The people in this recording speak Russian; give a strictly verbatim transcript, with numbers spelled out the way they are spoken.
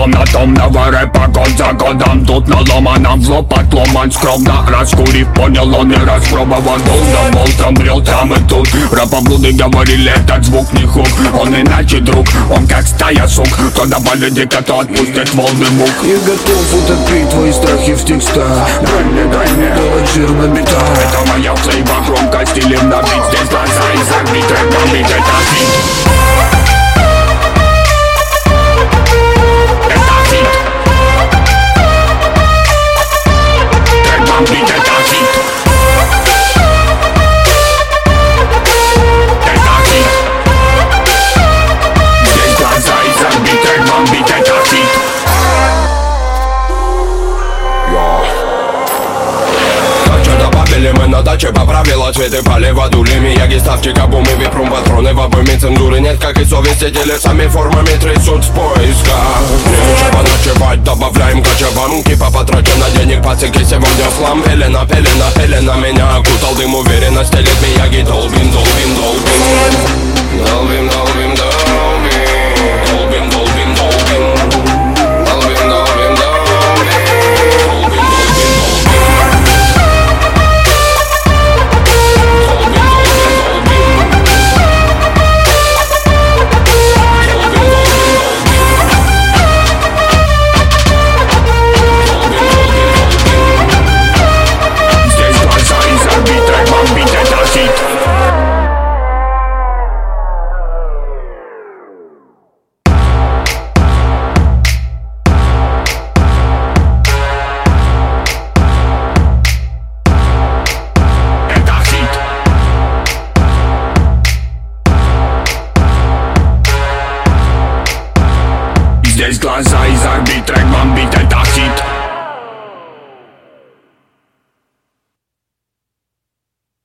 Монотонного рэпа год за годом. Тут наломанном в лоб отломан скромно. Раскурив, понял он и распробован. Болтом, болтом, брел там и тут. Рапоблуды говорили, этот звук не хук. Он иначе друг, он как стая сук. То добавит дико, то отпустит волны мук. Я готов утопить твои страхи в текстах. Дай мне, дай мне, давай жирно бита. Это моя флейва, громко стилем набить. Здесь глаза и забить, рэп бомбить, это фит. Бомбить это хит. Это хит. Здесь глаза и забить, рэп бомбить это хит. Дачу добавили мы на даче, поправила цветы, полива дули Мияги, ставчика, бумы, випрум, патроны в обойме, цензуры нет, как и совести, телесами формами трясут в поисках. Нечего ночевать, добавляем кочевам, кипа потрачено денег, пацики, сегодня слам. Пелена, пелена, пелена, меня окутал дым, уверенность, телет Мияги, долбим, долбим, долбим. Долбим, долбим, долбим. Долбим, долбим, долбим. Долбим, долбим, долбим. Здесь глаза